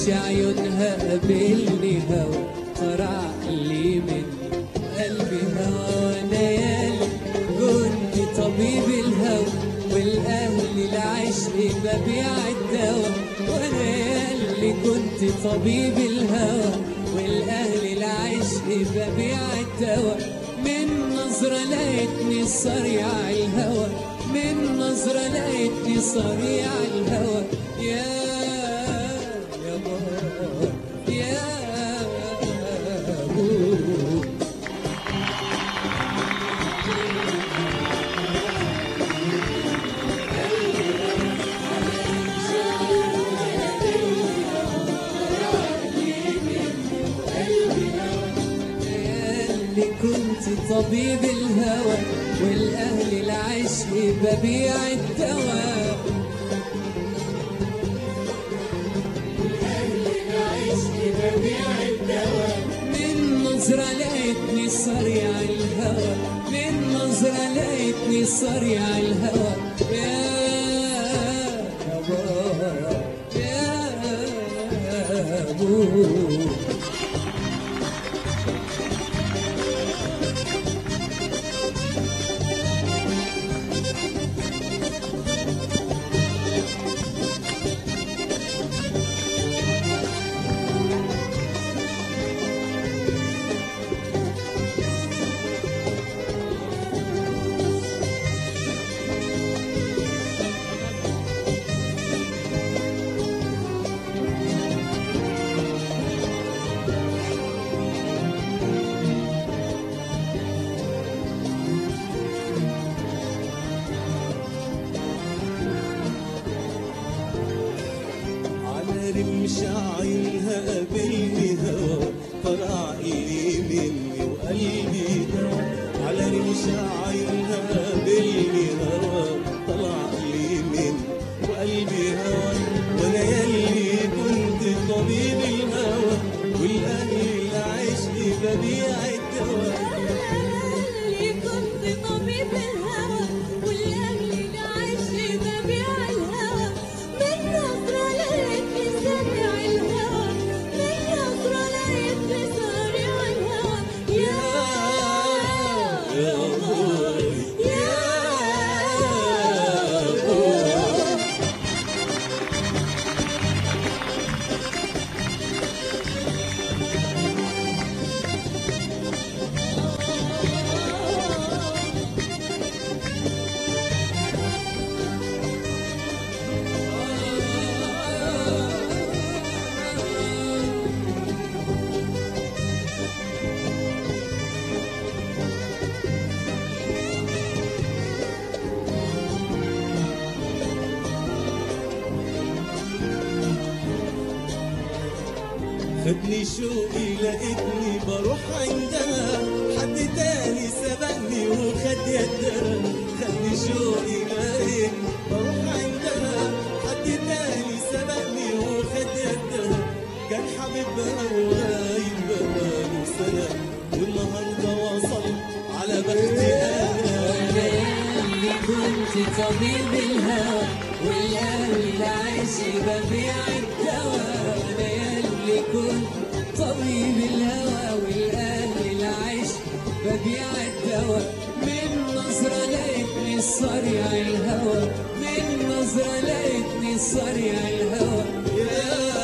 رمش عيونها قابلني هوا طرع لي من قلبي هوا، وانا يالي كنت طبيب الهوى والاهل العشق ببيع الدوا، وانا يالي كنت طبيب الهوى والاهل العشق ببيع الدوا. من نظرة لقيتني صريع الهوى، من نظرة لقيتني صريع الهوى. يا بابا يا أبو اللي كنت طبيب الهوى والاهل العشق ببيع الدواء، والاهل العشق ببيع الدواء. من نظرة لقيتني صريع الهوى، من نظرة لقيتني صريع الهوى. يا بابا يا أبو رمش عينها قابلني هوا طرع لي مني وقلبي دوا، على رمش عينها قابلني هوا طلع لي مني وقلبي هوا، وانا ياللي كنت طبيب الهوى والاهل العشق ببيع الدوا. اللي كنت طبيب الهوى والاهل العشق ببيع الهوى. من نظرة لقيتني صريع الهوى، من نظرة لقيتني صريع الهوى. يا أبوي يا أبوي خدني شوقي لقيتني بروح عندها، حد تاني سبقني وخد يدها. خدني شوقي لقيتني بروح عندها، حد تاني سبقني وخد يدها. كان حبيبها وغايب بقاله سنة والنهارده وصل على بختي أنا. اللي كنت طبيب الهوى والاهل العشق ببيع الدواء، اللي كنت طبيب الهوى والاهل العشق ببيع الدواء. من نظرة لقيتني صريع الهوى، من نظرة لقيتني صريع الهوى. يا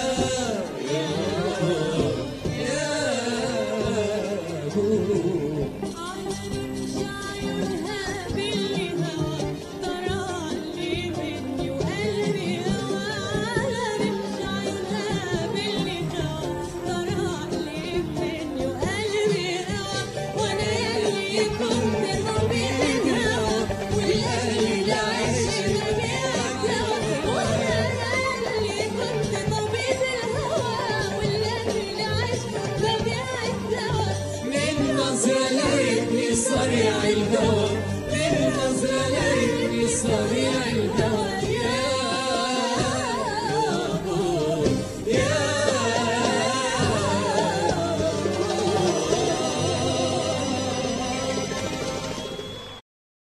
أبو صريع الهوى، من نظرة لقيتني صريع